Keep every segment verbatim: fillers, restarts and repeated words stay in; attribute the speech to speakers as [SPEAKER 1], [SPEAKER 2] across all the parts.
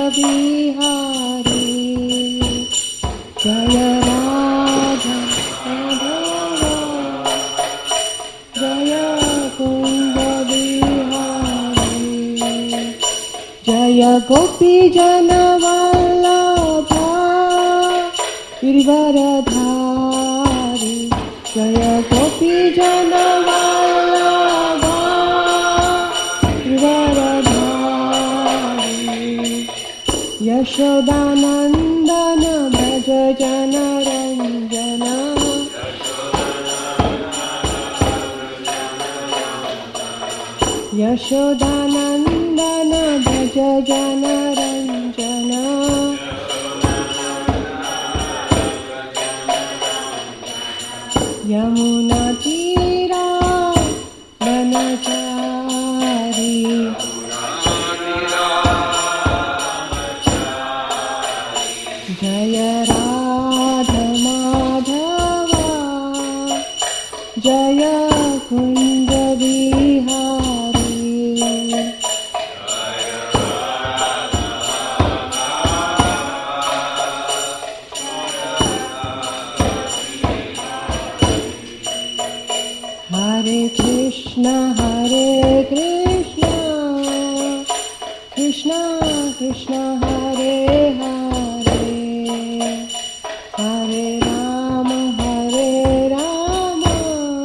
[SPEAKER 1] Bihari, Jaya Radha Madhava, Jaya Kunda Bihari, Jaya Gopi Jana Vallabha, Girivaradhari, Jaya Gopi Jana Vallabha, Girivaradhari, Yashodanandana Bhaja Jana Ranjana, Yashodanandana Bhaja Jana Ranjana, Yamuna Tira Vanachari, Jaya Radha Madhava, Jaya Kunda Bihari, Hare Krishna, Hare Krishna, Krishna Krishna, Hare Hare, Hare Rama, Hare Rama,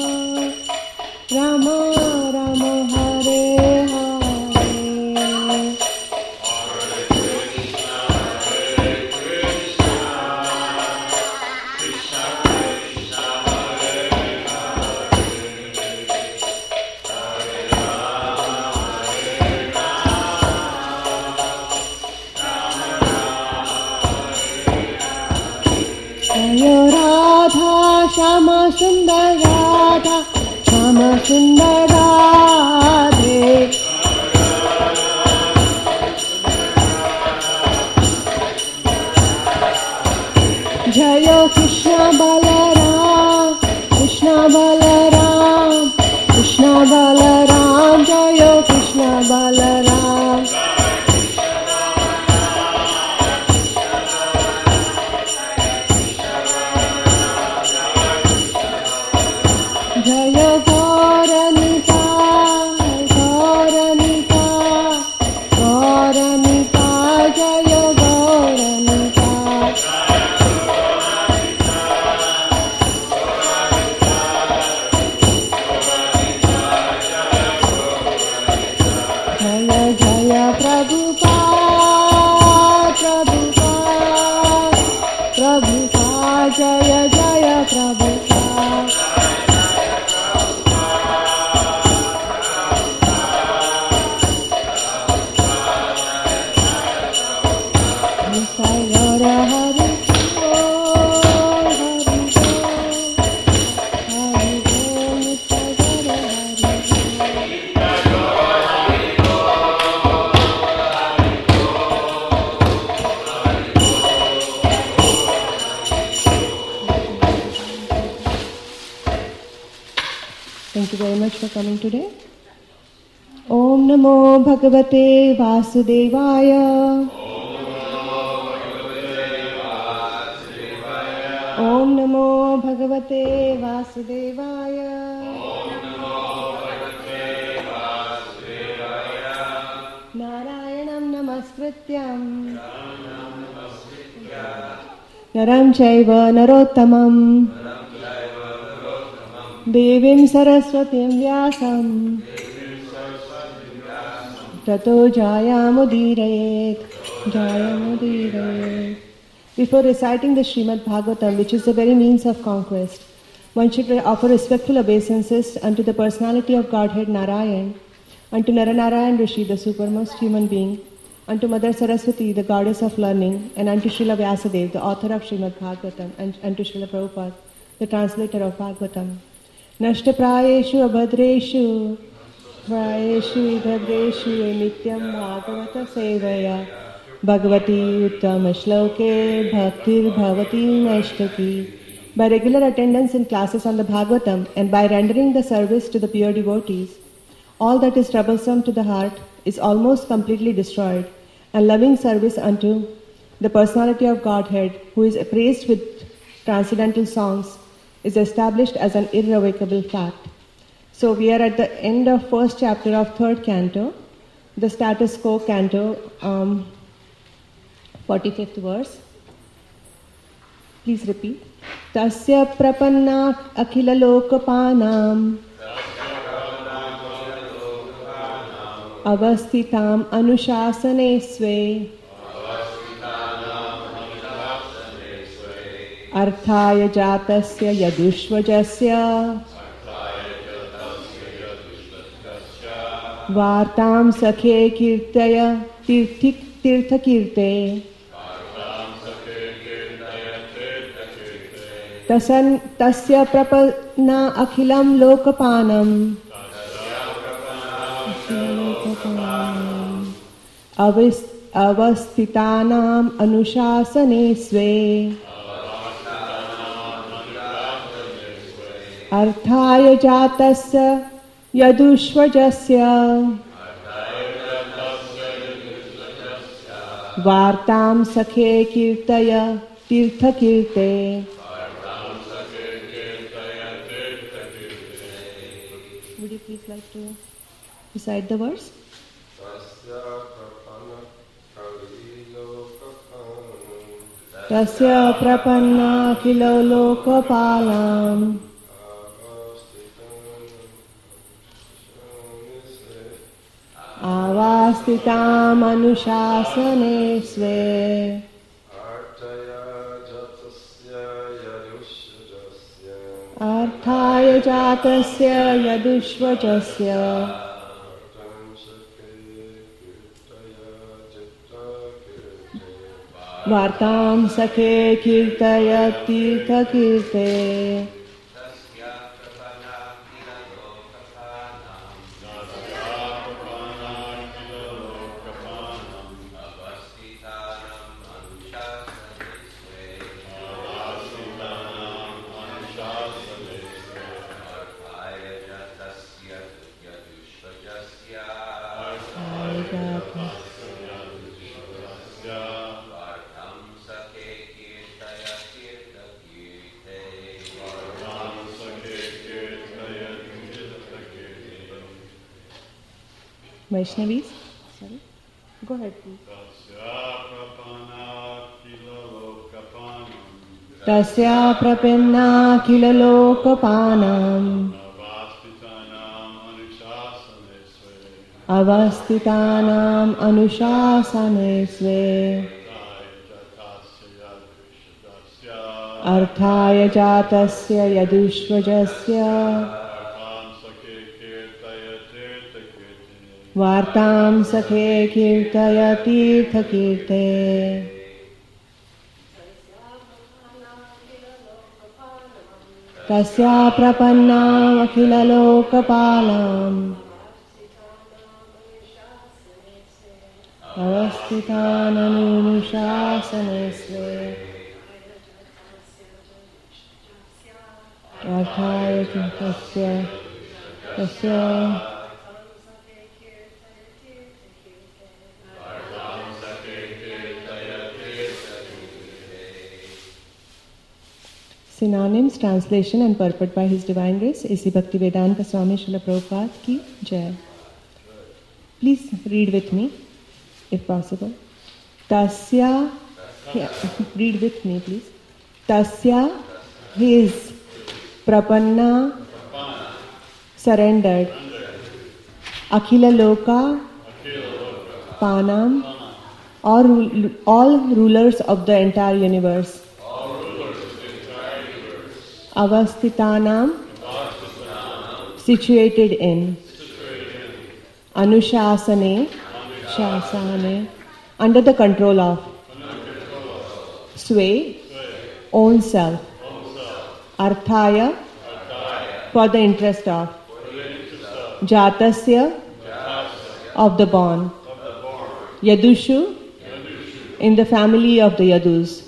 [SPEAKER 1] Rama Rama, Hare Hare. Jaya Radha, Shama Sundar Radha, Shama Sundar Radhe, Jaya Krishna Balaram, Krishna Balaram, Krishna Balaram, Jaya Krishna Balaram, Jaya Gauranita, Gauranita, Gauranita, Jaya Gauranita, Jaya Jaya Prabhupada, Prabhupada, Prabhupada, Jaya Jaya Prabhupada. Hare Hare Thank you very much for coming today. Om Namo Bhagavate Vasudevaya. Om Namo Bhagavate Vasudevaya. Narayanam Namaskrityam Naram Chaiva Narottamam Devim Saraswatim Vyasam Tato Jayamudirayet Jayamudirayet. Before reciting the Srimad Bhagavatam, which is the very means of conquest, one should offer respectful obeisances unto the personality of Godhead Narayan, unto Naranarayan Rishi, the supermost human being, unto Mother Saraswati, the goddess of learning, and unto Srila Vyasadeva, the author of Srimad Bhagavatam, and unto Srila Prabhupada, the translator of Bhagavatam. Nashta prayeshu abhadreshu, prayeshu idhadreshu nityam bhagavata sevaya, Bhagavati uttama shloke bhaktir bhavati nashtaki. By regular attendance in classes on the Bhagavatam and by rendering the service to the pure devotees, all that is troublesome to the heart is almost completely destroyed, and loving service unto the personality of Godhead, who is praised with transcendental songs, is established as an irrevocable fact. So we are at the end of first chapter of third canto, the status quo canto, um, forty-fifth verse. Please repeat. Tasya prapanna akhila lokapanam avasthitam anushasane sve arthaya jatasya yadushvajasya vartam sakhe kirtaya tirthik tirthakirte tasan tasya prapanna akhilam lokapanam avas avasthitanam anushasane sve arthaya jatasya yadushvajasya vartam sakhe kirtaya tirthakirte. Would you please like to recite the verse? Tasya prapanna kilo lokapalam avastitam anushasane sve arthaya jatasya yadushvajasya vartam sakhe kirtaya tirthakirte. Vaishnavis? Sorry? Go ahead, please. Tasya prapanna kila lokapanam avastitanam anushasane sve arthaya jatasya yadushvajasya vartam sakhe kirtaya tirthakirte. Tasya prapanna akhila lokapalam avasthitan anushasane sve arthaya jatasya tasya Synonyms, translation and purport by His Divine Grace A C Bhaktivedanta Swami Srila Prabhupada ki Jai. Please read with me, if possible. Tasya, yeah, read with me please. Tasya, his, prapanna, surrendered, akhila loka, panam, all, all rulers of the entire universe. Avasthitanam, situated in. Anushasane, shasane, under the control of. Sway, own self. Arthaya, for the interest of. Jatasya, of the born. Yadushu, in the family of the Yadus.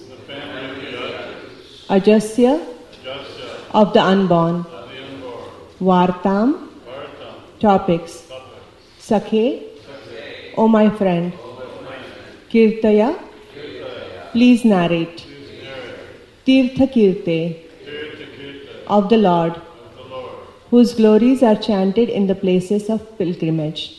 [SPEAKER 1] Ajasya, of the unborn. Vartam, topics. Sakhe, O my friend. Kirtaya. Please narrate. Tirtha Kirte of the Lord, whose glories are chanted in the places of pilgrimage.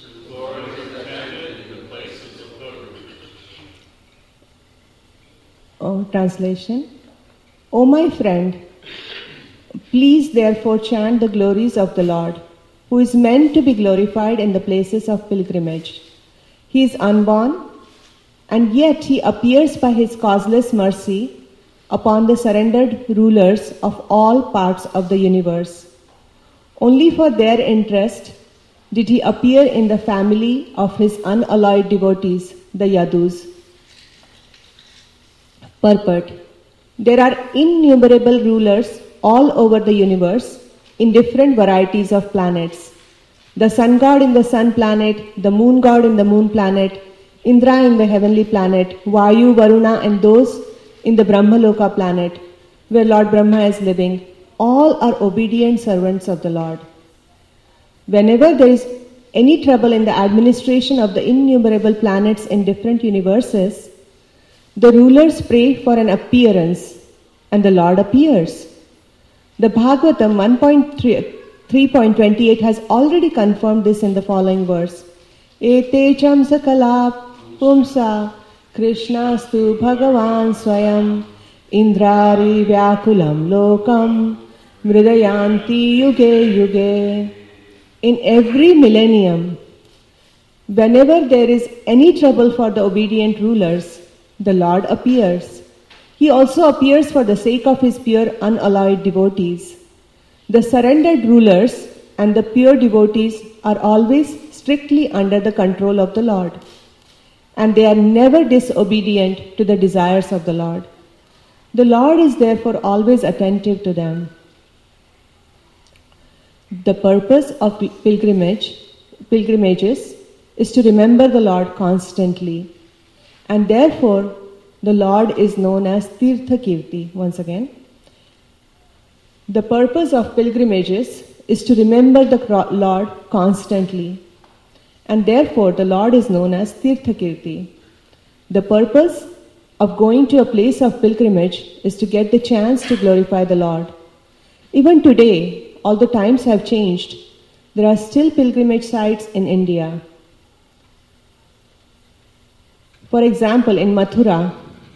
[SPEAKER 1] Oh, translation. O my friend, please therefore chant the glories of the Lord, who is meant to be glorified in the places of pilgrimage. He is unborn, and yet he appears by his causeless mercy upon the surrendered rulers of all parts of the universe. Only for their interest did he appear in the family of his unalloyed devotees, the Yadus. Purport. There are innumerable rulers all over the universe in different varieties of planets. The sun god in the sun planet, the moon god in the moon planet, Indra in the heavenly planet, Vayu, Varuna and those in the Brahmaloka planet, where Lord Brahma is living, all are obedient servants of the Lord. Whenever there is any trouble in the administration of the innumerable planets in different universes, the rulers pray for an appearance, and the Lord appears. The Bhagavatam one point three point twenty-eight has already confirmed this in the following verse. Ete cham sakala pumsa Krishnastu Bhagavan Swayam Indrari Vyakulam Lokam Mridayanti Yuge Yuge. In every millennium, whenever there is any trouble for the obedient rulers, the Lord appears. He also appears for the sake of his pure unalloyed devotees. The surrendered rulers and the pure devotees are always strictly under the control of the Lord, and they are never disobedient to the desires of the Lord. The Lord is therefore always attentive to them. The purpose of pilgrimage, pilgrimages is to remember the Lord constantly, and therefore the Lord is known as Tirtha Kirti. Once again, the purpose of pilgrimages is to remember the Lord constantly, and therefore the Lord is known as Tirtha Kirti. The purpose of going to a place of pilgrimage is to get the chance to glorify the Lord. Even today, although times have changed, there are still pilgrimage sites in India. For example, in Mathura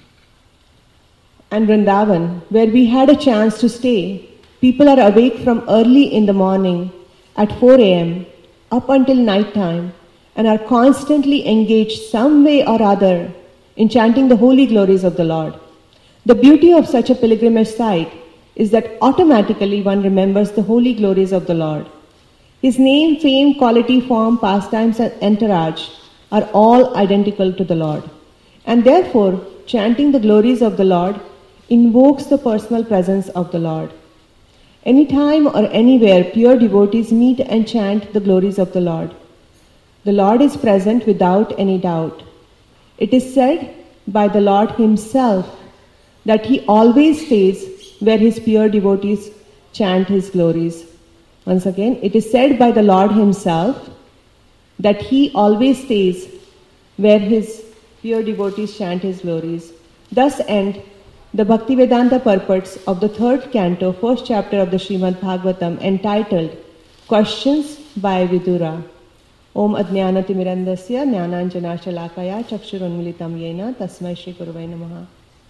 [SPEAKER 1] and Vrindavan, where we had a chance to stay, people are awake from early in the morning at four a.m. up until night time and are constantly engaged some way or other in chanting the holy glories of the Lord. The beauty of such a pilgrimage site is that automatically one remembers the holy glories of the Lord. His name, fame, quality, form, pastimes and entourage are all identical to the Lord. And therefore, chanting the glories of the Lord invokes the personal presence of the Lord. Anytime or anywhere, pure devotees meet and chant the glories of the Lord. The Lord is present without any doubt. It is said by the Lord himself that he always stays where his pure devotees chant his glories. Once again, it is said by the Lord himself that he always stays where his pure devotees chant his glories. Thus end the Bhaktivedanta purports of the third canto, first chapter of the Srimad Bhagavatam, entitled Questions by Vidura. Om Adnyanatimmirandasya Jnananjanashalakaya Chakshurunmilitam Yena Tasmai Shri Guruvai Namaha.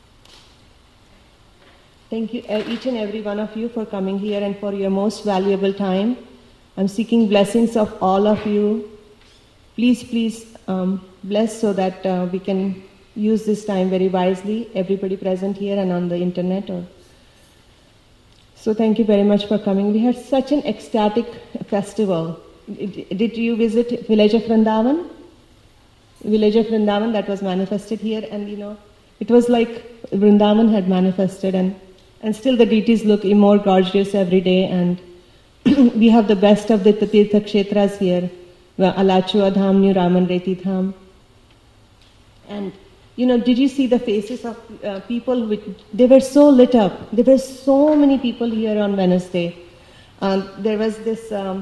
[SPEAKER 1] Thank you, each and every one of you, for coming here and for your most valuable time. I'm seeking blessings of all of you. Please, please um, bless so that uh, we can use this time very wisely, everybody present here and on the internet. Or So thank you very much for coming. We had such an ecstatic festival. Did you visit village of Vrindavan? Village of Vrindavan that was manifested here, and you know, it was like Vrindavan had manifested, and And still the deities look more gorgeous every day, and we have the best of the Tirtha Kshetras here, Alachua Dham, New Raman Reti Dham. And, you know, did you see the faces of uh, people? With, they were so lit up. There were so many people here on Wednesday. Um, there was this, um,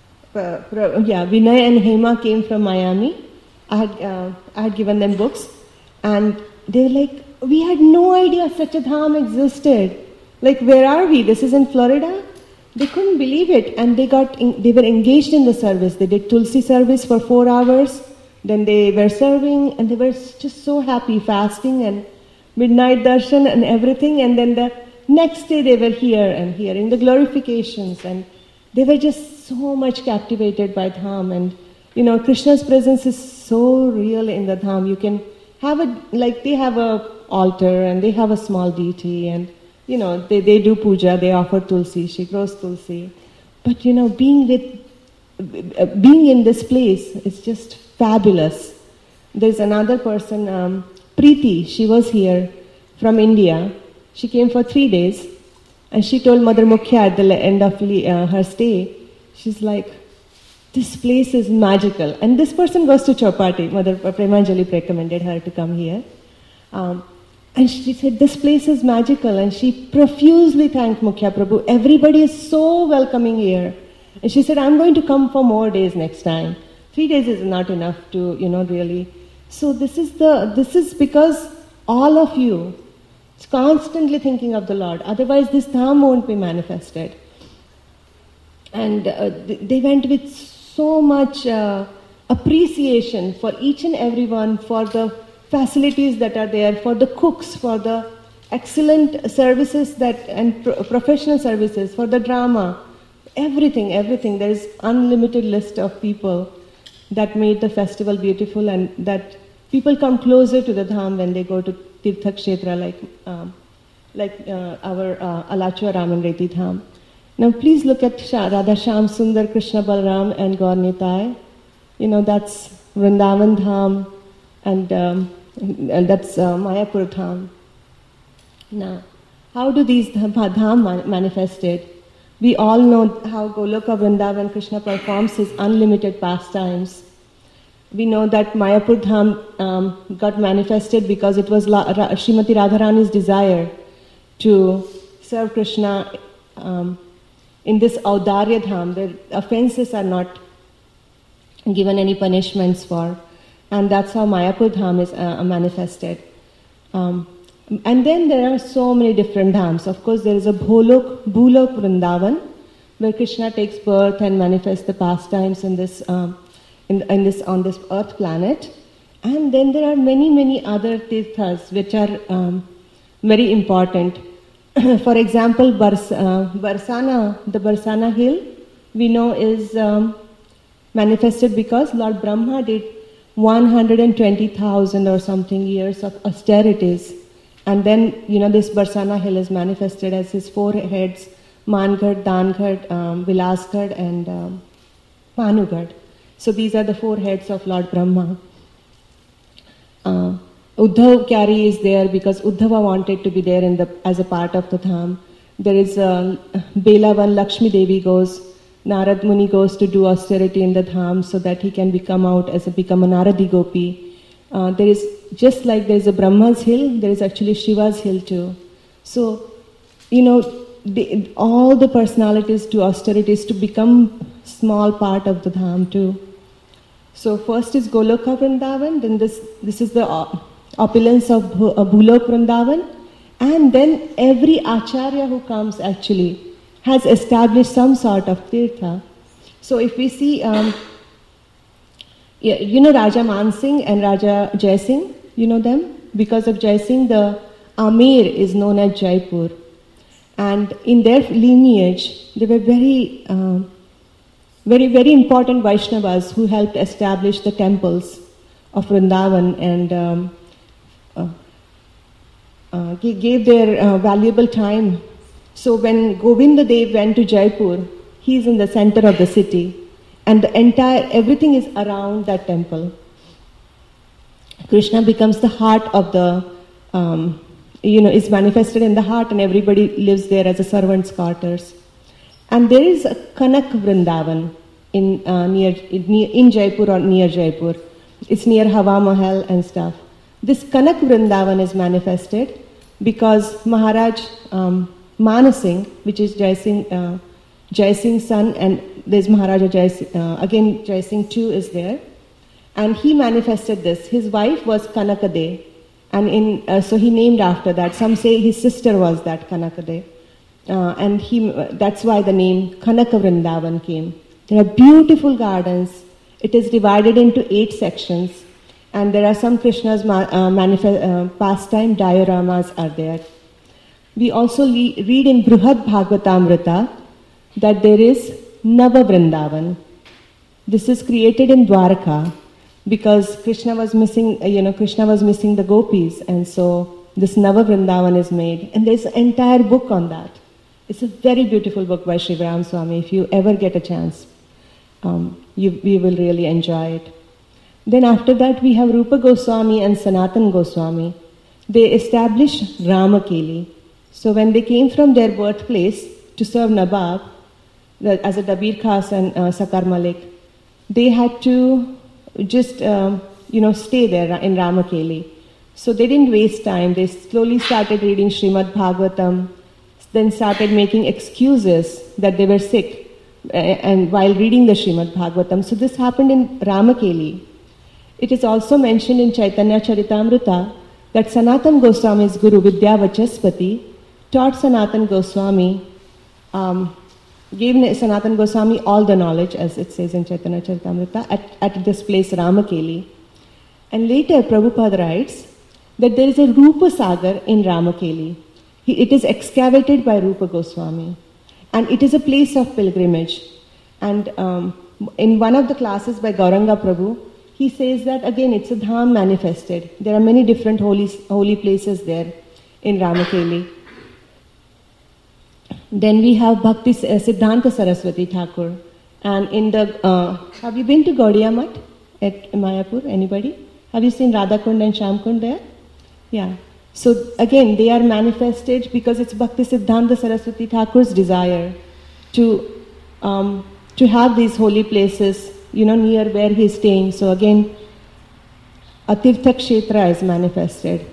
[SPEAKER 1] uh, yeah, Vinay and Hema came from Miami. I had, uh, I had given them books. And they were like, we had no idea such a dham existed. Like, where are we? This is in Florida? They couldn't believe it, and they got in, they were engaged in the service. They did Tulsi service for four hours, then they were serving, and they were just so happy, fasting and midnight darshan and everything. And then the next day they were here and hearing the glorifications, and they were just so much captivated by dham. And you know, Krishna's presence is so real in the dham. You can have a, like they have a altar and they have a small deity, and you know, they, they do puja, they offer tulsi, she grows tulsi. But you know, being with, being in this place is just fabulous. There's another person, um, Preeti, she was here from India. She came for three days, and she told Mother Mukhya at the end of uh, her stay, she's like, this place is magical. And this person goes to Chowpatty. Mother Premanjali recommended her to come here. Um, And she said, this place is magical. And she profusely thanked Mukhya Prabhu. Everybody is so welcoming here. And she said, I'm going to come for more days next time. Three days is not enough to, you know, really. So this is the, this is because all of you is constantly thinking of the Lord. Otherwise this dham won't be manifested. And uh, they went with so much uh, appreciation for each and every one, for the facilities that are there, for the cooks, for the excellent services that and pro- professional services, for the drama, everything, everything. There is unlimited list of people that made the festival beautiful, and that people come closer to the dham when they go to Tirtha Kshetra like um, like uh, our uh, Alachua Raman Reti Dham. Now please look at Shah, Radha Shyam Sundar, Krishna Balram and Gaur Nitai. You know, that's Vrindavan Dham. And, um, and that's uh, Mayapur Dham. Now, how do these dham man- manifested? We all know how Goloka Vrindavan Krishna performs his unlimited pastimes. We know that Mayapur Dham um, got manifested because it was La- Ra- Srimati Radharani's desire to serve Krishna um, in this Audarya Dham, where offenses are not given any punishments for. And that's how Mayapur Dham is uh, manifested. Um, and then there are so many different dhams. Of course, there is a Bholok, Bhulok Vrindavan, where Krishna takes birth and manifests the pastimes in this, um, in, in this, on this earth planet. And then there are many, many other tirthas which are um, very important. For example, Bars, uh, Barsana, the Barsana hill, we know is um, manifested because Lord Brahma did one hundred twenty thousand or something years of austerities. And then, you know, this Barsana hill is manifested as his four heads, Mangad, Dangad, um, Vilasgad and um, Manugad. So these are the four heads of Lord Brahma. Uh, Uddhav Kyari is there because Uddhava wanted to be there in the as a part of the dham. There is uh, Belavan, Lakshmi Devi goes, Narad Muni goes to do austerity in the dham so that he can become out as a become a Naradi Gopi. Uh, there is, just like there is a Brahma's hill, there is actually Shiva's hill too. So, you know, the, all the personalities do austerities to become small part of the dham too. So first is Goloka Vrindavan, then this this is the opulence of Bhulok Vrindavan, and then every acharya who comes actually has established some sort of tirtha. So if we see, um, you know Raja Man Singh and Raja Jai Singh, you know them? Because of Jai Singh, the Amir is known as Jaipur. And in their lineage, they were very, uh, very, very important Vaishnavas who helped establish the temples of Vrindavan and um, uh, uh, gave their uh, valuable time. So when Govinda Dev went to Jaipur, he is in the center of the city, and the entire, everything is around that temple. Krishna becomes the heart of the, um, you know, is manifested in the heart, and everybody lives there as a servant's quarters. And there is a Kanak Vrindavan in, uh, near, in, in Jaipur or near Jaipur. It's near Hawa Mahal and stuff. This Kanak Vrindavan is manifested because Maharaj um, Manasingh, which is Jai Singh, uh, Jai Singh's son, and there's Maharaja Jai Singh, uh, again Jai Singh too is there, and he manifested this. His wife was Kanakade, And in, uh, so he named after that. Some say his sister was that Kanakade. Uh, and he, that's why the name Kanaka Vrindavan came. There are beautiful gardens. It is divided into eight sections. And there are some Krishna's ma- uh, manifest, uh, pastime dioramas are there. We also le- read in Bruhad Bhagavatamrita that there is Nava Vrindavan. This is created in Dwarka because Krishna was missing, you know, Krishna was missing the gopis, and so this Nava Vrindavan is made. And there's an entire book on that. It's a very beautiful book by Shrivaram Swami. If you ever get a chance, um, you, you will really enjoy it. Then after that we have Rupa Goswami and Sanatan Goswami. They established Ramakeli. So when they came from their birthplace to serve Nabab, the, as a Dabir Khas and uh, Sakar Malik, they had to just, um, you know, stay there in Ramakeli. So they didn't waste time. They slowly started reading Srimad Bhagavatam, then started making excuses that they were sick uh, and while reading the Srimad Bhagavatam. So this happened in Ramakeli. It is also mentioned in Chaitanya Charitamrita that Sanatan Goswami's guru Vidyavachaspati taught Sanatan Goswami, um, gave Sanatan Goswami all the knowledge, as it says in Chaitanya Charitamrita, at, at this place Ramakeli. And later Prabhupada writes that there is a Rupa Sagar in Ramakeli. He, it is excavated by Rupa Goswami. And it is a place of pilgrimage. And um, in one of the classes by Gauranga Prabhu, he says that again it's a dham manifested. There are many different holy, holy places there in Ramakeli. Then we have Bhakti uh, Siddhanta Saraswati Thakur. And in the, uh, have you been to Gaudiya Math at Mayapur? Anybody? Have you seen Radhakund and Shamkund there? Yeah. So again, they are manifested because it's Bhakti Siddhanta Saraswati Thakur's desire to, um, to have these holy places, you know, near where he is staying. So again, a Tirtha Kshetra is manifested.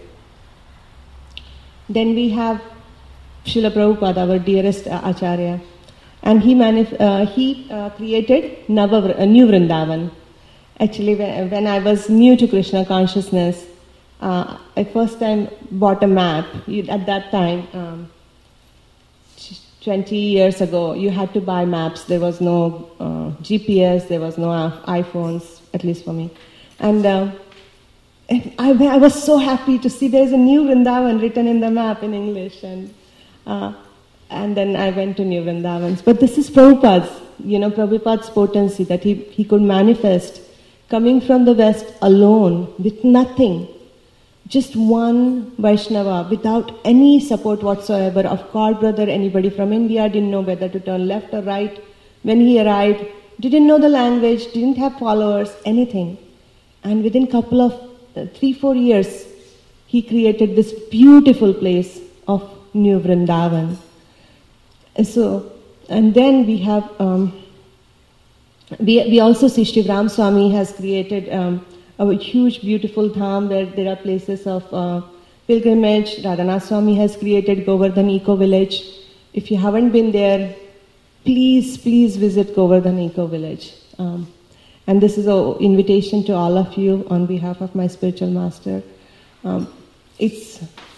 [SPEAKER 1] Then we have Srila Prabhupada, our dearest uh, Acharya, and he manif- uh, he uh, created Nava, uh, New Vrindavan. Actually, when, when I was new to Krishna consciousness, uh, I first time bought a map. You, at that time, um, twenty years ago, you had to buy maps. There was no uh, G P S, there was no iPhones, at least for me. And uh, I, I was so happy to see there is a New Vrindavan written in the map in English. And Uh, and then I went to New Vrindavans. But this is Prabhupada's, you know, Prabhupada's potency that he, he could manifest coming from the West alone with nothing. Just one Vaishnava without any support whatsoever of God brother, anybody from India, didn't know whether to turn left or right. When he arrived, didn't know the language, didn't have followers, anything. And within a couple of uh, three, four years, he created this beautiful place of New Vrindavan. So, and then we have, um, we, we also see Shrivaram Swami has created um, a huge, beautiful dham where there are places of uh, pilgrimage. Radhanath Swami has created Govardhan Eco Village. If you haven't been there, please, please visit Govardhan Eco Village. Um, and this is an invitation to all of you on behalf of my spiritual master. Um, it's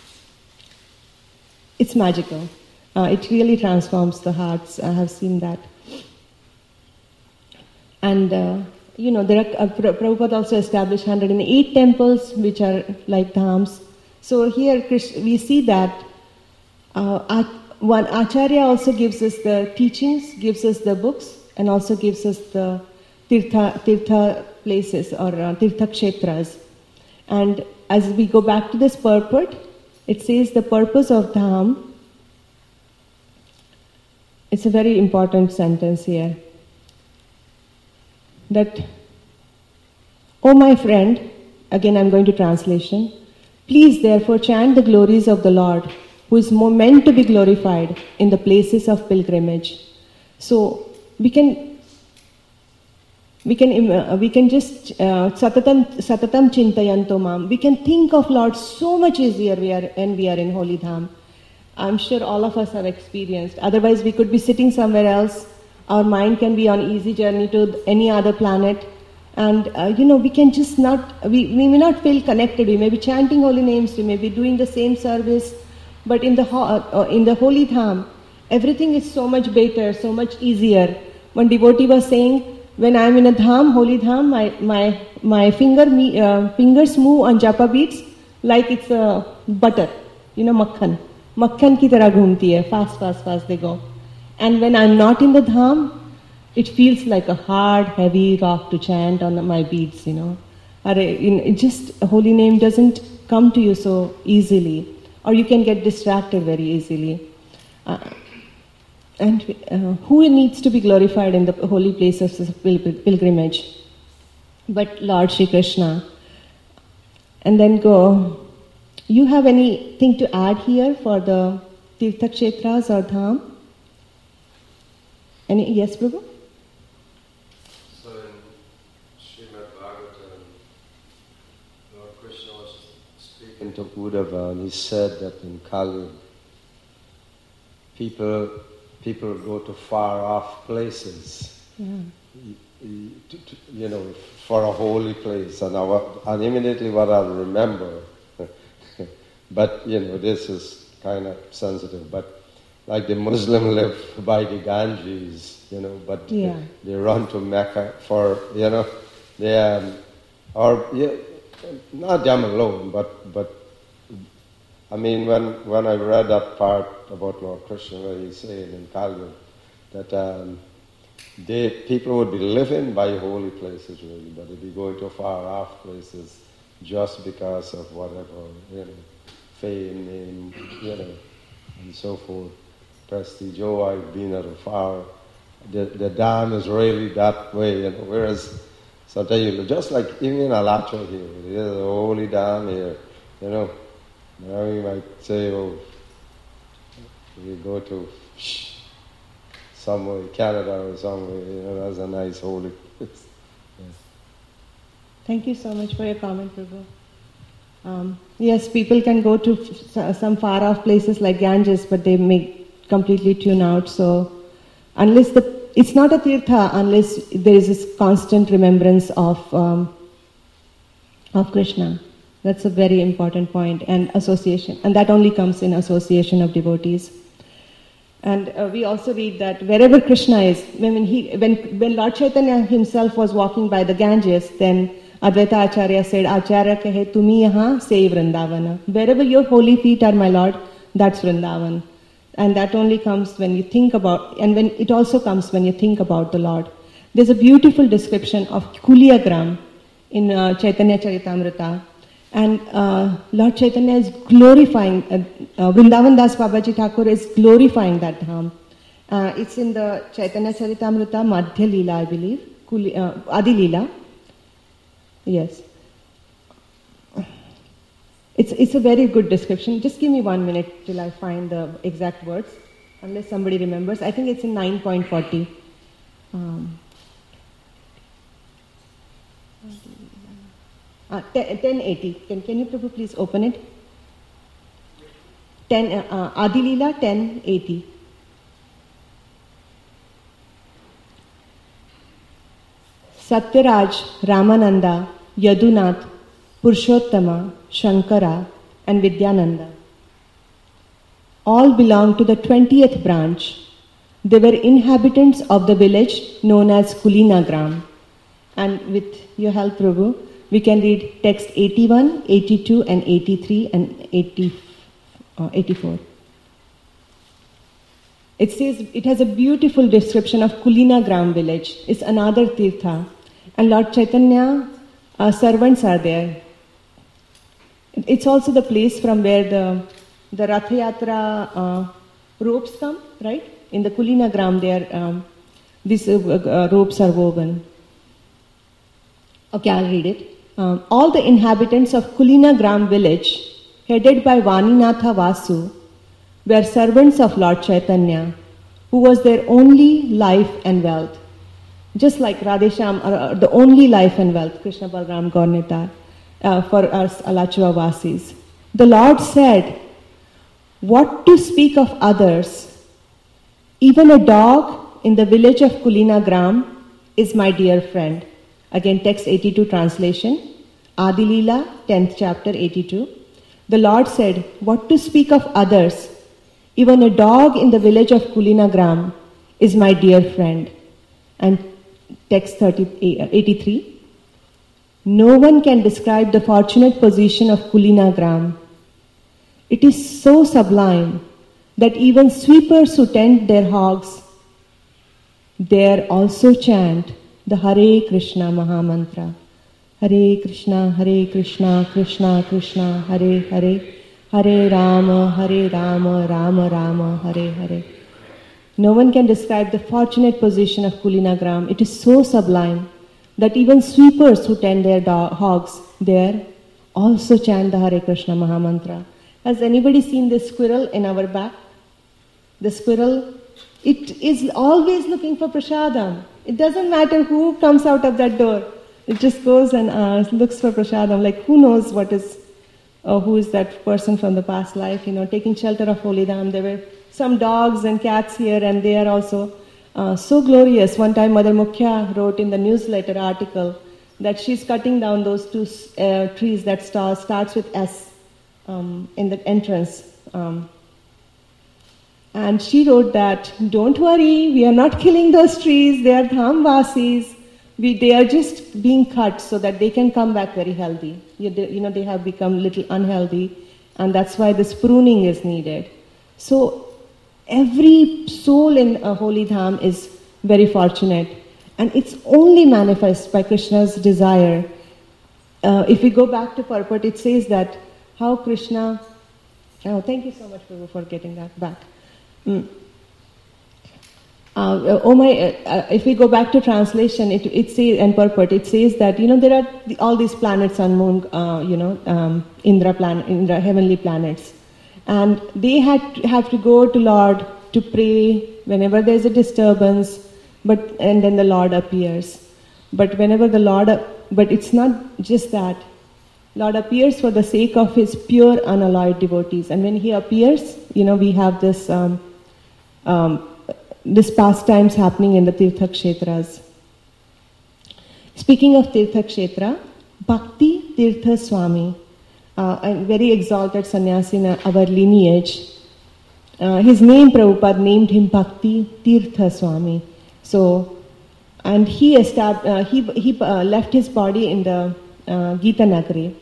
[SPEAKER 1] It's magical. Uh, it really transforms the hearts. I have seen that. And, uh, you know, there are, uh, Prabhupada also established one hundred eight temples, which are like dhams. So here we see that uh, one Acharya also gives us the teachings, gives us the books, and also gives us the tirtha, tirtha places or uh, tirtha kshetras. And as we go back to this purport, it says the purpose of dham. It's a very important sentence here. That, oh my friend, again I'm going to translation, please therefore chant the glories of the Lord, who is more meant to be glorified in the places of pilgrimage. So we can We can uh, we can just uh, satatam satatam chintayanto mam. We can think of Lord so much easier we are when we are in Holy Dham. I'm sure all of us have experienced. Otherwise, we could be sitting somewhere else. Our mind can be on easy journey to any other planet, And, uh, you know, we can just not, we, we may not feel connected. We may be chanting holy names, we may be doing the same service, but in the, ho- uh, in the holy dham, everything is so much better, so much easier. One devotee was saying, when I am in a dham, holy dham, my, my, my finger, me, uh, fingers move on japa beats like it's a butter, you know, makhan. Makhan ki tarah ghumti hai, fast, fast, fast they go. And when I'm not in the dham, it feels like a hard, heavy rock to chant on my beads, you know. It just, a holy name doesn't come to you so easily, or you can get distracted very easily. Uh, and uh, who needs to be glorified in the holy places of pilgrimage? But Lord Shri Krishna. And then go, you have anything to add here for the Tirtha Kshetras or Dham? Any, yes, Prabhu?
[SPEAKER 2] So in Srimad Bhagavatam, Lord Krishna was speaking to Uddhava, and he said that in Kali, people people go to far off places,
[SPEAKER 1] yeah.
[SPEAKER 2] you, you know, for a holy place, and, our, and immediately what I remember, but you know, this is kind of sensitive, but like the Muslim live by the Ganges, you know, but
[SPEAKER 1] yeah.
[SPEAKER 2] they, they run to Mecca for, you know, they um, or yeah, not them alone, but but I mean, when when I read that part about Lord Krishna, where he's saying in Kali that um, they people would be living by holy places really, but they'd be going to far off places just because of whatever, you know, fame, name, you know, and so forth. Prestige, oh, I've been at a far, the, the dam is really that way, you know, whereas sometimes you look, just like even in Alatra here, there's a holy dam here, you know, now you might say, oh, we go to somewhere, Canada or somewhere, you know, that's a nice holy place. Yeah.
[SPEAKER 1] Thank you so much for your comment, Prabhu. Um, yes, people can go to f- some far off places like Ganges, but they may completely tune out. So unless the, it's not a tirtha unless there is this constant remembrance of um, of Krishna. That's a very important point, and association, and that only comes in association of devotees. And uh, we also read that wherever Krishna is, when he, when when Lord Chaitanya himself was walking by the Ganges, then Advaita Acharya said, "Acharya kahe tumi yahan se Vrindavana." Wherever your holy feet are, my Lord, that's Vrindavan. And that only comes when you think about, and when it also comes when you think about the Lord. There's a beautiful description of Kuliyagram in uh, Chaitanya Charitamrita. And uh, Lord Chaitanya is glorifying, uh, uh, Vrindavan Das Babaji Thakur is glorifying that dham. Uh, it's in the Chaitanya Charitamrita, Madhya Leela, I believe, Kuli, uh, Adi Leela. Yes. It's it's a very good description. Just give me one minute till I find the exact words, unless somebody remembers. I think it's in nine point forty. Um, uh, ten eighty. Can, can you Prabhu please open it? ten, uh, Adi Leela ten eighty. Satyaraj, Ramananda, Yadunath, Purushottama, Shankara, and Vidyananda all belong to the twentieth branch. They were inhabitants of the village known as Kulinagram. And with your help, Prabhu, we can read text eighty-one, eighty-two, and eighty-three, and eighty, uh, eighty-four. It says, it has a beautiful description of Kulinagram village. It's another tirtha. And Lord Chaitanya, uh, servants are there. It's also the place from where the the Rath Yatra uh, ropes come, right? In the Kulinagram there, um, these uh, uh, ropes are woven. Okay, I'll read it. Um, all the inhabitants of Kulinagram village, headed by Vaninatha Vasu, were servants of Lord Chaitanya, who was their only life and wealth. Just like Radhesham are the only life and wealth, Krishna Balram Gaurnitar, uh, for us Alachua Vasis. The Lord said, "What to speak of others? Even a dog in the village of Kulinagram is my dear friend." Again, text eighty-two translation. Adi Leela, tenth chapter, eighty-two. The Lord said, "What to speak of others? Even a dog in the village of Kulinagram is my dear friend." And text thirty, eighty-three. No one can describe the fortunate position of Kulinagram. It is so sublime that even sweepers who tend their hogs there also chant the Hare Krishna Mahamantra. Hare Krishna, Hare Krishna, Krishna Krishna, Hare Hare, Hare Rama, Hare Rama, Rama Rama, Hare Hare. No one can describe the fortunate position of Kulinagram. It is so sublime that even sweepers who tend their do- hogs there also chant the Hare Krishna Mahamantra. Has anybody seen this squirrel in our back? The squirrel, it is always looking for prasadam. It doesn't matter who comes out of that door. It just goes and uh, looks for prasadam. Like who knows what is, uh, who is that person from the past life, you know, taking shelter of Holy Dham. There were some dogs and cats here, and they are also uh, so glorious. One time Mother Mukhya wrote in the newsletter article that she's cutting down those two uh, trees that star, starts with S um, in the entrance. Um, and she wrote that, don't worry, we are not killing those trees, they are Dhamvasis. We, they are just being cut so that they can come back very healthy. You, you know, they have become a little unhealthy, and that's why this pruning is needed. So every soul in a holy dham is very fortunate, and it's only manifest by Krishna's desire. Uh, if we go back to purport, it says that how Krishna... Oh, thank you so much, Prabhu, for getting that back. Mm. Uh, oh my! Uh, if we go back to translation, it, it says and purport, it says that you know there are the, all these planets on moon, uh, you know, um, Indra planet, Indra heavenly planets, and they had to, have to go to Lord to pray whenever there is a disturbance, but and then the Lord appears. But whenever the Lord, but it's not just that. Lord appears for the sake of His pure, unalloyed devotees, and when He appears, you know, we have this. Um, um, This pastimes happening in the Tirtha Kshetras. Speaking of Tirtha Kshetra, Bhakti Tirtha Swami, uh, a very exalted sannyasi in our lineage. Uh, his name, Prabhupada named him Bhakti Tirtha Swami. So, and he estab- uh, he, he uh, left his body in the uh, Gita Nagari.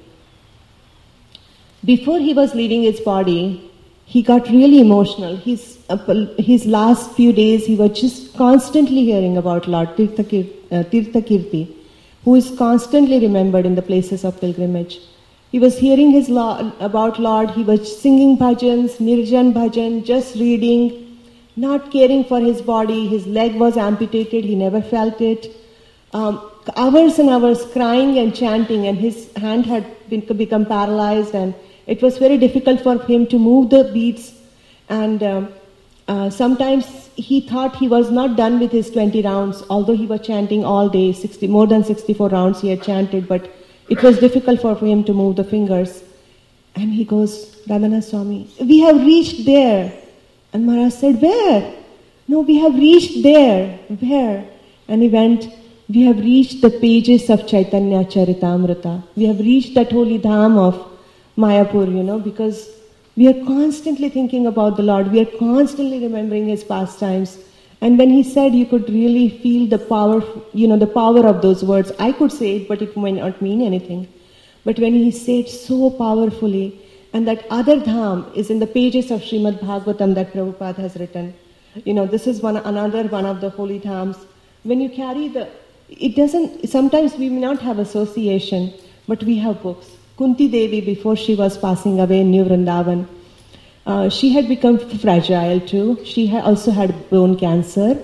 [SPEAKER 1] Before he was leaving his body, he got really emotional. His, uh, his last few days, he was just constantly hearing about Lord Tirtha, uh, Tirtha Kirti, who is constantly remembered in the places of pilgrimage. He was hearing his lo- about Lord, he was singing bhajans, nirjan bhajan, just reading, not caring for his body. His leg was amputated, he never felt it. Um, hours and hours crying and chanting, and his hand had been, become paralyzed, and it was very difficult for him to move the beads, and um, uh, sometimes he thought he was not done with his twenty rounds, although he was chanting all day, sixty, more than sixty-four rounds he had chanted, but it was difficult for him to move the fingers. And he goes, Radhanath Swami, we have reached there. And Maharaj said, where? No, we have reached there. Where? And he went, we have reached the pages of Chaitanya Charitamrita. We have reached that holy dham of Mayapur, you know, because we are constantly thinking about the Lord. We are constantly remembering His pastimes. And when he said, you could really feel the power, you know, the power of those words. I could say it, but it might not mean anything. But when he said so powerfully, and that other dham is in the pages of Srimad Bhagavatam that Prabhupada has written. You know, this is one another one of the holy dhams. When you carry the, it doesn't, sometimes we may not have association, but we have books. Kunti Devi, before she was passing away in New Vrindavan, uh, she had become fragile too. She had also had bone cancer.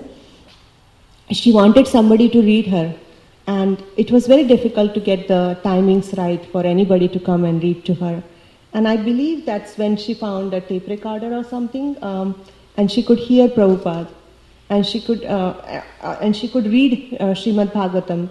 [SPEAKER 1] She wanted somebody to read her, and it was very difficult to get the timings right for anybody to come and read to her. And I believe that's when she found a tape recorder or something, um, and she could hear Prabhupada, and she could uh, uh, and she could read uh, Srimad Bhagavatam.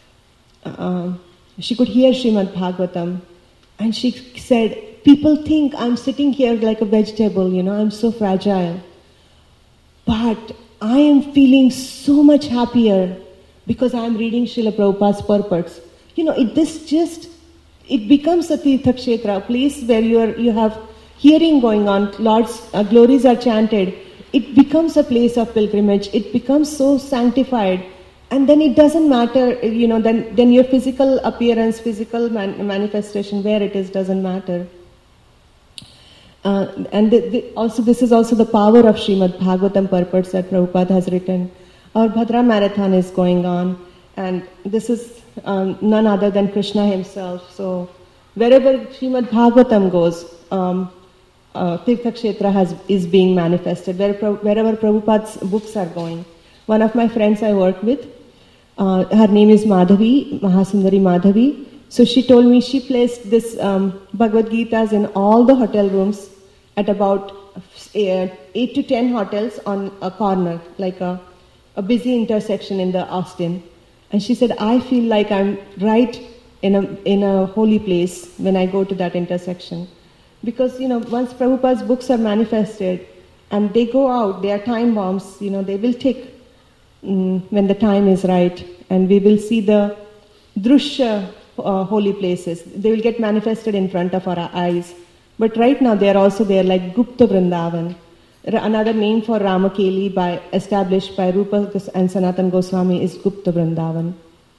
[SPEAKER 1] Uh, she could hear Srimad Bhagavatam. And she said, people think I'm sitting here like a vegetable, you know, I'm so fragile. But I am feeling so much happier because I am reading Srila Prabhupada's purports. You know, it, this just, it becomes a Tirtha Kshetra, a place where you are, you have hearing going on, Lord's uh, glories are chanted. It becomes a place of pilgrimage. It becomes so sanctified. And then it doesn't matter, you know, then, then your physical appearance, physical man, manifestation, where it is, doesn't matter. Uh, and the, the, also, this is also the power of Srimad Bhagavatam purports that Prabhupada has written. Our Bhadra Marathon is going on, and this is um, none other than Krishna himself. So, wherever Srimad Bhagavatam goes, um, uh, Tirtha Kshetra has, is being manifested, where, wherever Prabhupada's books are going. One of my friends I work with, uh, her name is Madhavi, Mahasundari Madhavi. So she told me she placed this um, Bhagavad Gita's in all the hotel rooms at about eight to ten hotels on a corner, like a, a busy intersection in the Austin. And she said, I feel like I'm right in a, in a holy place when I go to that intersection. Because, you know, once Prabhupada's books are manifested and they go out, they are time bombs, you know, they will tick mm, when the time is right. And we will see the Drushya Uh, holy places. They will get manifested in front of our eyes. But right now they are also there like Gupta Vrindavan, another name for Ramakeli by, established by Rupa and Sanatan Goswami is Gupta Vrindavan.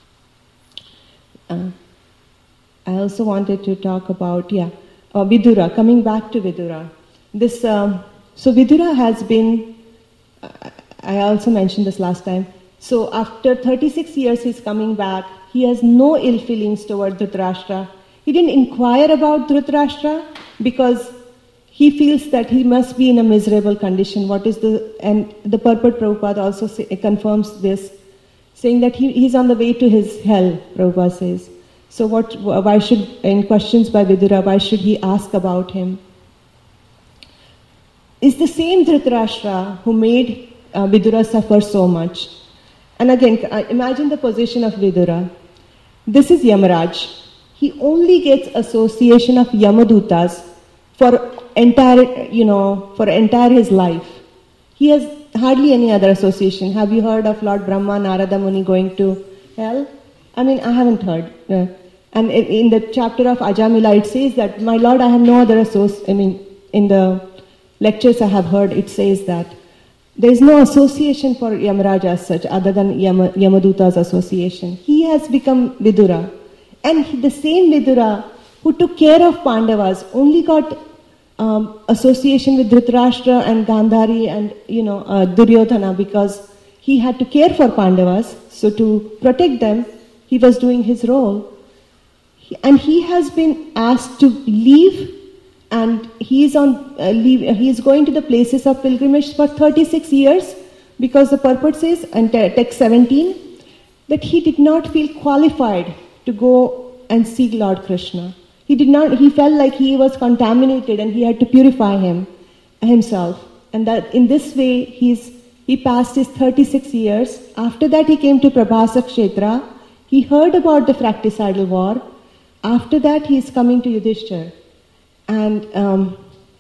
[SPEAKER 1] Uh, I also wanted to talk about, yeah, uh, Vidura, coming back to Vidura. This, um, so Vidura has been, uh, I also mentioned this last time, so after thirty-six years he's coming back. He has no ill feelings toward Dhritarashtra. He didn't inquire about Dhritarashtra because he feels that he must be in a miserable condition. What is the, and the purport Prabhupada also say, confirms this, saying that he, he's on the way to his hell, Prabhupada says. So what, why should, in questions by Vidura, why should he ask about him? It's the same Dhritarashtra who made uh, Vidura suffer so much. And again, imagine the position of Vidura. This is Yamaraj. He only gets association of Yamadutas for entire, you know, for entire his life. He has hardly any other association. Have you heard of Lord Brahma, Narada Muni going to hell? I mean, I haven't heard. Uh, and in, in the chapter of Ajamila, it says that, my Lord, I have no other association. I mean, in the lectures I have heard, it says that there is no association for Yamaraj as such, other than Yama, Yamaduta's association. He has become Vidura. And he, the same Vidura who took care of Pandavas only got um, association with Dhritarashtra and Gandhari and, you know, uh, Duryodhana because he had to care for Pandavas. So to protect them, he was doing his role. He, and he has been asked to leave. And he is on. Uh, leave, he is going to the places of pilgrimage for thirty-six years, because the purport says, and text seventeen, that he did not feel qualified to go and seek Lord Krishna. He did not. He felt like he was contaminated, and he had to purify him himself. And that in this way, he's he passed his thirty-six years. After that, he came to Prabhasa Kshetra. He heard about the fratricidal war. After that, he is coming to Yudhishthira. And um,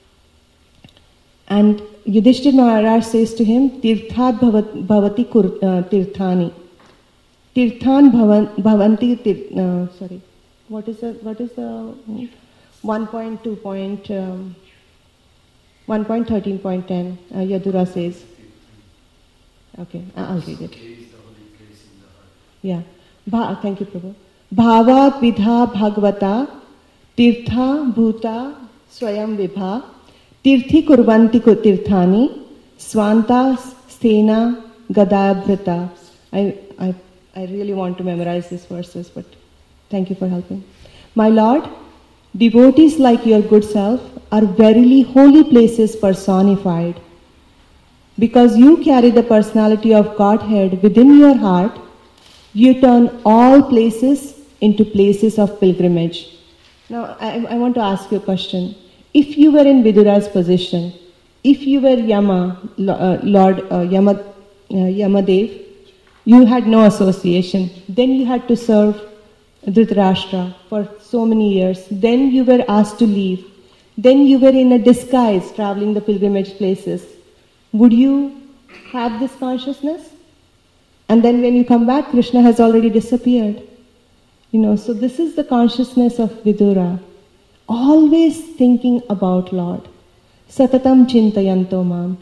[SPEAKER 1] and Yudhishthira Maharaj says to him, Tirthat bhavati kur, uh, tirthani. Tirthan bhavanti, tir, uh, sorry, what is the, what is the one point two point, um, one point thirteen point ten, uh, Yadura says. Okay, I'll read it. Yeah. Bha, thank you, Prabhu. Bhava vidha bhagavata Tirtha bhuta swayam vibha Tirthi kurvanti tirthani Swanta sthena gadabhrita. I, I, I really want to memorize these verses, but thank you for helping. My Lord, devotees like your good self are verily holy places personified. Because you carry the personality of Godhead within your heart, you turn all places into places of pilgrimage. Now, I, I want to ask you a question. If you were in Vidura's position, if you were Yama, uh, Lord uh, Yama, uh, Yamadev, you had no association. Then you had to serve Dhritarashtra for so many years. Then you were asked to leave. Then you were in a disguise traveling the pilgrimage places. Would you have this consciousness? And then when you come back, Krishna has already disappeared. You know, so this is the consciousness of Vidura. Always thinking about Lord. Satatam chintayanto mam.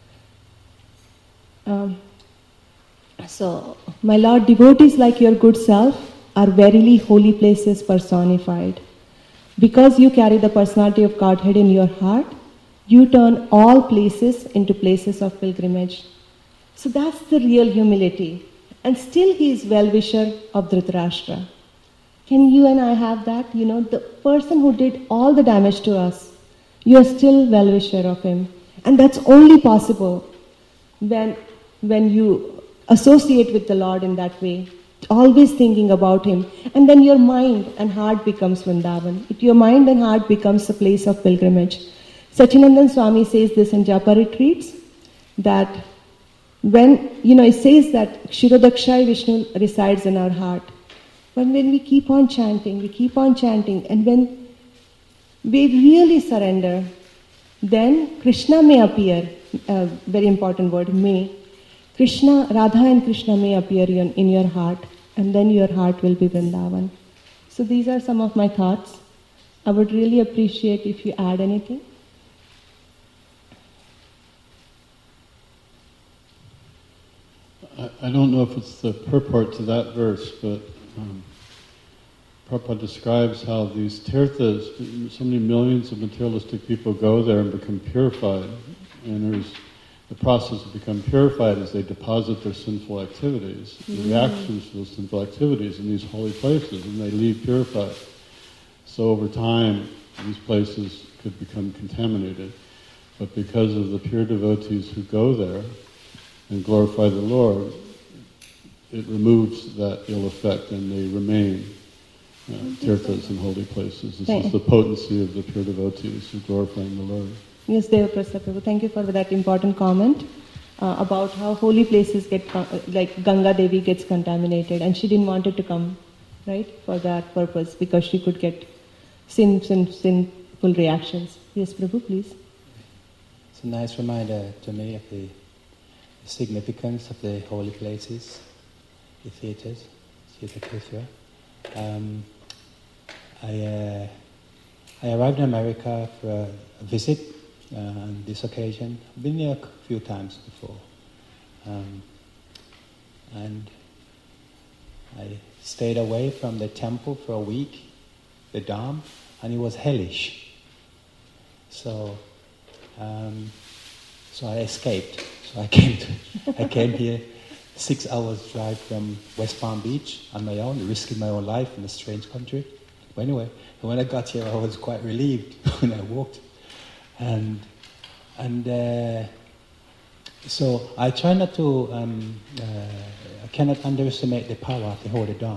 [SPEAKER 1] Um, so, my Lord, devotees like your good self are verily holy places personified. Because you carry the personality of Godhead in your heart, you turn all places into places of pilgrimage. So that's the real humility. And still he is well-wisher of Dhritarashtra. Can you and I have that? You know, the person who did all the damage to us, you are still well-wisher of him. And that's only possible when, when you associate with the Lord in that way, always thinking about him. And then your mind and heart becomes Vrindavan. It, your mind and heart becomes a place of pilgrimage. Sachinandan Swami says this in Japa retreats, that when, you know, it says that Kshirodakshay Vishnu resides in our heart. But when we keep on chanting, we keep on chanting, and when we really surrender, then Krishna may appear, a very important word, may. Krishna, Radha and Krishna may appear in, in your heart, and then your heart will be Vrindavan. So these are some of my thoughts. I would really appreciate if you add anything.
[SPEAKER 3] I, I don't know if it's the purport to that verse, but um, Prabhupada describes how these tirthas, so many millions of materialistic people go there and become purified, and there's the process of becoming purified as they deposit their sinful activities, the mm. reactions to those sinful activities in these holy places, and they leave purified. So over time, these places could become contaminated. But because of the pure devotees who go there and glorify the Lord, it removes that ill effect and they remain uh, tirthas and holy places. This is the potency of the pure devotees who glorifying the Lord.
[SPEAKER 1] Yes, Devaprasad Prabhu, thank you for that important comment uh, about how holy places get, uh, like Ganga Devi gets contaminated, and she didn't want it to come, right, for that purpose, because she could get sin, sin, sinful reactions. Yes, Prabhu, please.
[SPEAKER 4] It's a nice reminder to me of the significance of the holy places, the theatres, Tirtha. Um, I, uh, I arrived in America for a, a visit uh, on this occasion. I've been there a few times before. Um, and I stayed away from the temple for a week, the Dham, and it was hellish. So, um, so I escaped. So I came to, I came here, six hours drive from West Palm Beach on my own, risking my own life in a strange country. But anyway, when I got here, I was quite relieved when I walked, and and uh, so I try not to. Um, uh, I cannot underestimate the power of the Holy Dham.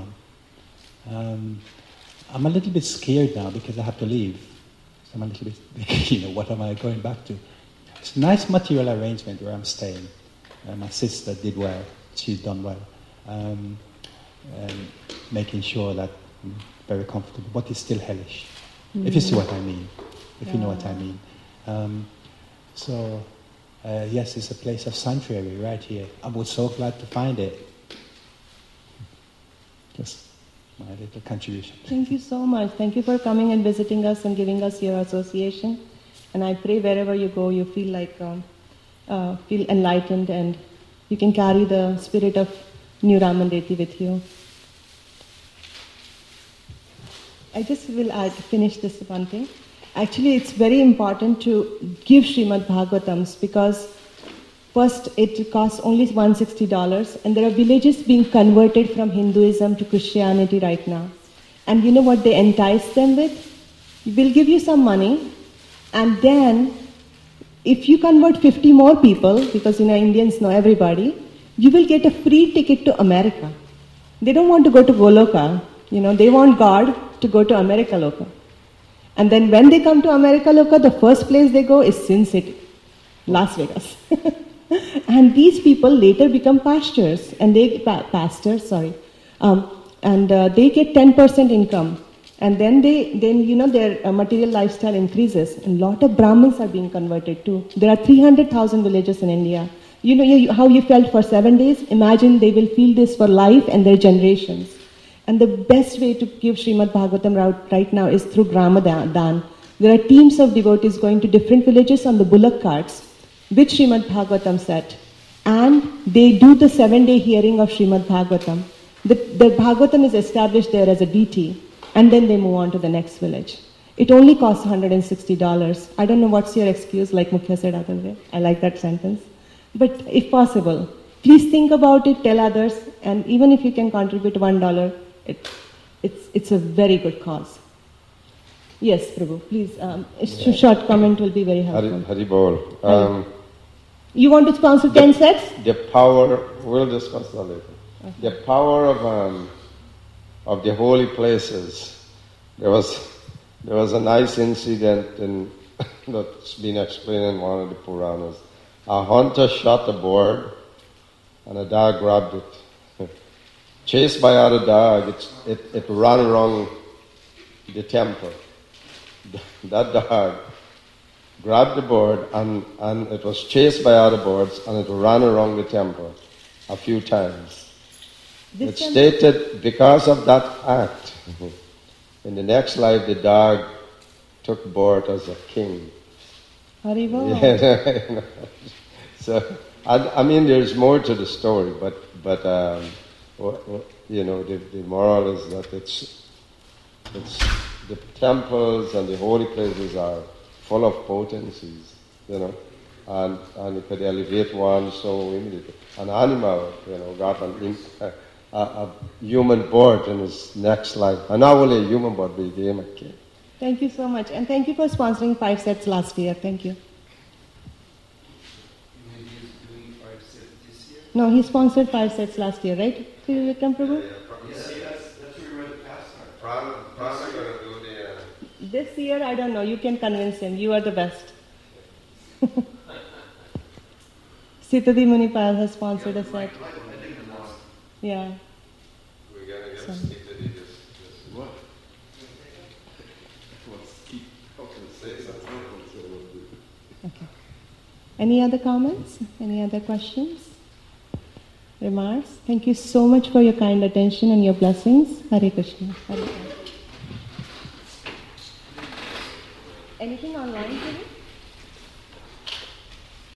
[SPEAKER 4] Um, I'm a little bit scared now because I have to leave. So I'm a little bit, you know, what am I going back to? It's a nice material arrangement where I'm staying. Uh, my sister did well; she's done well, um, um, making sure that I'm very comfortable. But it's still hellish, mm-hmm. if you see what I mean. If yeah. you know what I mean. Um, so, uh, yes, it's a place of sanctuary right here. I was so glad to find it. Just my little contribution.
[SPEAKER 1] Thank you so much. Thank you for coming and visiting us and giving us your association. And I pray wherever you go, you feel like um, uh, feel enlightened, and you can carry the spirit of New Ramandeti with you. I just will add, finish this one thing. Actually, it's very important to give Srimad Bhagavatams, because first it costs only one hundred sixty dollars, and there are villages being converted from Hinduism to Christianity right now. And you know what they entice them with? We'll give you some money, and then if you convert fifty more people, because you know Indians know everybody, you will get a free ticket to America. They don't want to go to Goloka, you know, they want God to go to America Loka. And then when they come to America Loka, the first place they go is Sin City, Las Vegas. And these people later become pastors, and they pa- pastors, sorry, um, and uh, they get ten percent income, and then they, then you know their uh, material lifestyle increases, and a lot of Brahmins are being converted too. There are three hundred thousand villages in India. you know you, how you felt for seven days, imagine they will feel this for life and their generations. And the best way to give Srimad Bhagavatam out right now is through Gramadan. There are teams of devotees going to different villages on the bullock carts with Srimad Bhagavatam set. And they do the seven-day hearing of Srimad Bhagavatam. The, the Bhagavatam is established there as a D T, and then they move on to the next village. It only costs one hundred sixty dollars. I don't know what's your excuse, like Mukhya said other way. I like that sentence. But if possible, please think about it, tell others, and even if you can contribute one dollar, it, it's, it's a very good cause. Yes, Prabhu, please. Um, a yeah. short comment will be very helpful.
[SPEAKER 2] Hari, Hari Bol. Um,
[SPEAKER 1] you want to sponsor
[SPEAKER 2] the,
[SPEAKER 1] ten sets?
[SPEAKER 2] The power, we'll discuss that later. Okay. The power of um, of the holy places. There was there was a nice incident in, that's been explained in one of the Puranas. A hunter shot a bird, and a dog grabbed it. Chased by other dog, it, it, it ran around the temple. That dog grabbed the bird, and, and it was chased by other birds, and it ran around the temple a few times. This it stated because of that act, in the next life the dog took bird as a king.
[SPEAKER 1] Haribo.
[SPEAKER 2] Yeah, so, I, I mean, there's more to the story, but but um, you know, the, the moral is that it's it's the temples and the holy places are full of potencies, you know, and and it could elevate one so immediately. An animal, you know, got an a, a human bird in his next life, and not only a human bird, became a king.
[SPEAKER 1] Thank you so much, and thank you for sponsoring five sets last year. Thank you. No, he sponsored five sets last year, right? Vikram Prabhu?
[SPEAKER 2] Yeah, yeah, yeah. That's, that's where we read the past time. Probably going to do the... Uh...
[SPEAKER 1] This year, I don't know. You can convince him. You are the best. Sitadi Munipal has sponsored yeah, a set. Yeah.
[SPEAKER 2] We're going to get Sitadi this, this... What? Let's keep talking to say something.
[SPEAKER 1] Okay. Any other comments? Any other questions? Remarks? Thank you so much for your kind attention and your blessings. Hare Krishna. Hare Krishna. Anything online today?